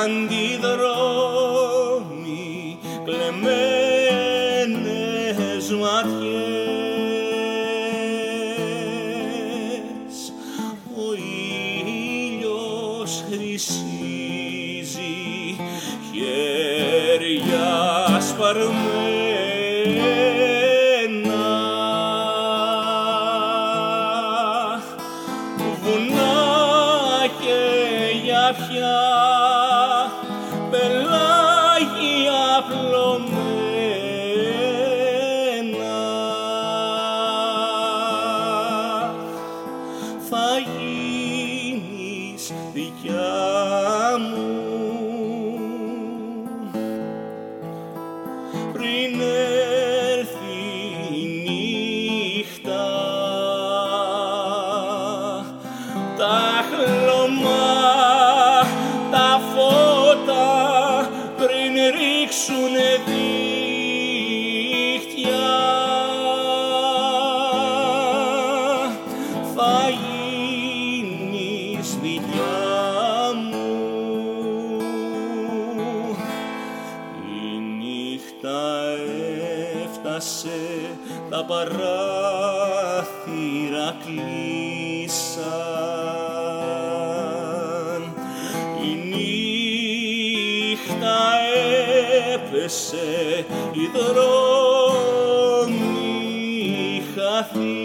αντιδρόμοι, κλεμμένες ματιές. Ο ήλιος χρυσίζει, χέρια σπαρμένα, βουνά και γιαπιά, πελάγια πλωμμένα. Θα γίνεις δικιά μου πριν έρθει η νύχτα, τα χλωμά, τα φώτα πριν ρίξουνε δίχτυα. Θα γίνεις δικιά μου. Η νύχτα έφτασε, τα παράθυρα κλείσαν. Η νύχτα έπεσε, οι δρόμοι χαθήκαν.